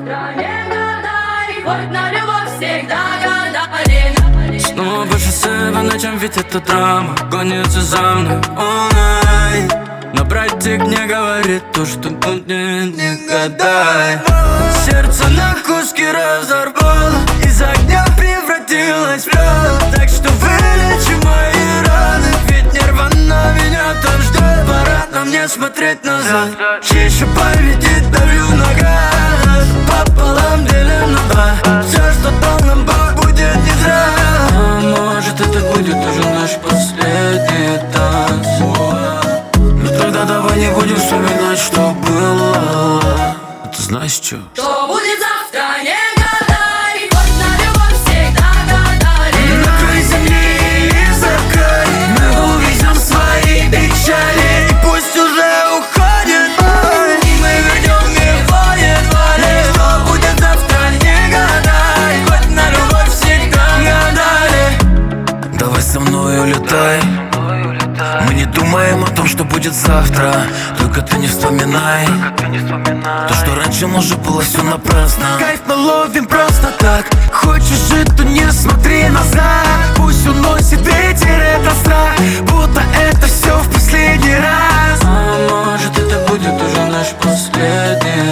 завтра не гадай, хоть на любовь всегда гадали. Снова по шоссе по ночам, ведь это драма гонится за мной all night. Но братик не говорит то, что тут не гадай. Сердце на куски разорвало, из огня превратилось в лед. Так что вылечи мои раны, ведь нирвана меня там ждет. Пора нам не смотреть назад, чище победит, давлю на газ. Пополам делим на два, все, что дал нам Бог, будет не зря. А может, это будет уже наш последний танц. Ну тогда давай не будем вспоминать, что было. Ты знаешь, что? Что будет завтра, не гадай, хоть на любовь всегда гадали. На край земли или за край мы увезем свои печали. И пусть уже уходит бой, и мы вернем его едва ли. Что будет завтра, не гадай, хоть на любовь всегда гадали. Давай со мной улетай, мы не думаем о том, что будет завтра. Только ты не вспоминай то, что раньше, может, было все напрасно. Кайф мы ловим просто так. Хочешь жить, то не смотри назад. Пусть уносит ветер этот страх, будто это все в последний раз. А может, это будет уже наш последний